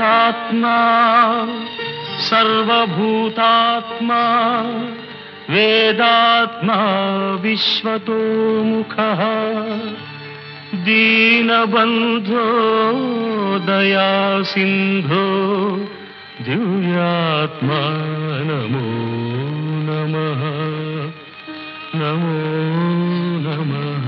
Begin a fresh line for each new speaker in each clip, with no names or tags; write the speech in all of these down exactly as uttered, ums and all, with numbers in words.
అంతరాత్మా సర్వభూతాత్మా వేదాత్మా విశ్వతోముఖః దీనబంధో దయాసింధో దివ్యాత్మా నమో నమః నమో నమః.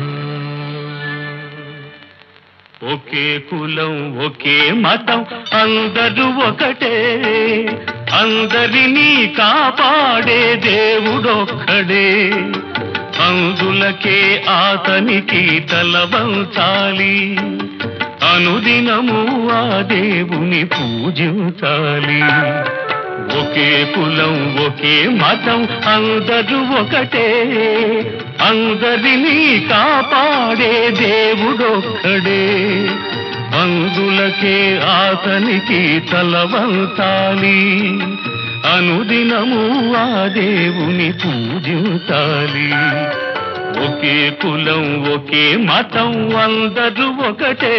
ఒకే కులం ఒకే మతం అందరూ ఒకటే, అందరినీ కాపాడే దేవుడొక్కడే. అందులకే ఆతనికి తల వంచాలి, అనుదినము ఆ దేవుని పూజించాలి. ఒకే కులం ఒకే మతం అందరూ ఒకటే, అందరినీ కాపాడే దేవుడొక్కడే. అందులకే ఆతనికి తల వంచాలి, అనుదినము ఆ దేవుని పూజించాలి. ఒకే కులం ఒకే మతం అందరూ ఒకటే.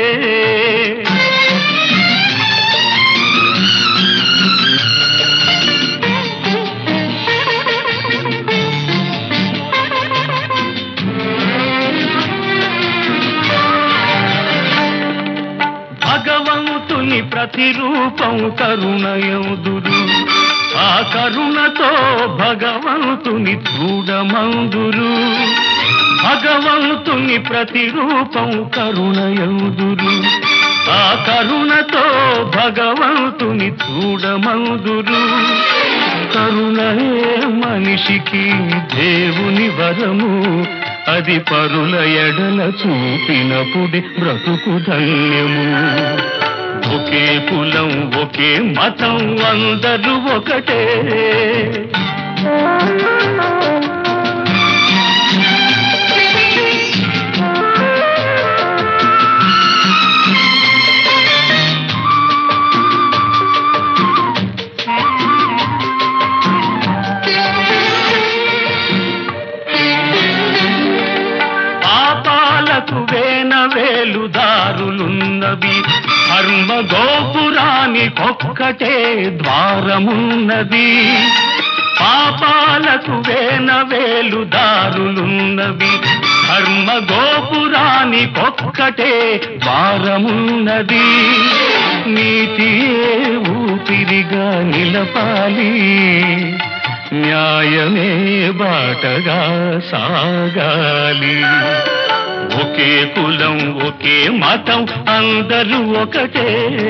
భగవంతుని ప్రతిరూపం కరుణయందురు, ఆ కరుణతో భగవంతుని చూడమందురు. భగవంతుని ప్రతిరూపం కరుణయందురు, ఆ కరుణతో భగవంతుని చూడమందురు. కరుణయే మనిషికి దేవుని వరము, అది పరుల ఎడల చూపినప్పుడే బ్రతుకు ధన్యము. ఒకే కులం ఒకే మతం అందరూ ఒకటే. పాపాలకు వేన వేలుదారులున్నవి, ధర్మ గోపురానికొక్కటే ద్వారమున్నది. పాపాలకు వేన వేలుదారులున్నవి, ధర్మ గోపురానికొక్కటే ద్వారమున్నది. నీతియే ఊపిరిగా నిలపాలి, న్యాయమే బాటగా సాగాలి. ఒకే కులం ఒకే మతం అందరూ ఒకటే.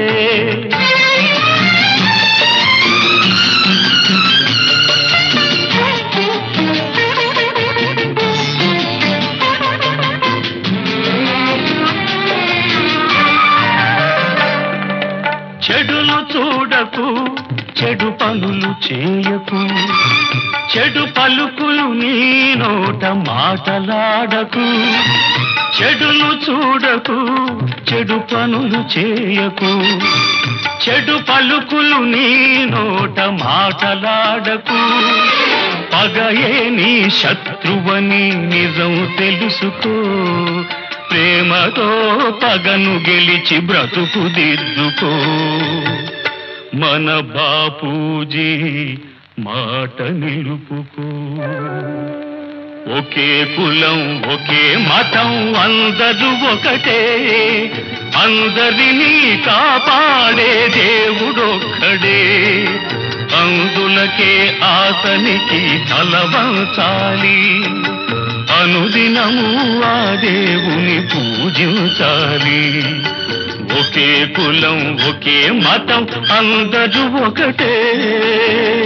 చెడును చూడకు, చెడు పనులు చేయకు, చెడు పలుకులు నీ నోట మాటలాడకు. చెడును చూడకు, చెడు పనులు చేయకు, చెడు పలుకులు నీ నోట మాటలాడకు. పగయే నీ శత్రువని నిజం తెలుసుకో, ప్రేమతో పగను గెలిచి బ్రతుకు దిద్దుకో. మన బాపూజీ మాట నిలుపుకో. ఒకే కులం ఒకే మతం అందరూ ఒకటే, అందరినీ కాపాడే దేవుడొక్కడే. అందులకే ఆతనికి తల వంచాలి, అనుదినము ఆ దేవుని పూజించాలి. ఒకే కులం ఒకే మతం అందరూ ఒకటే.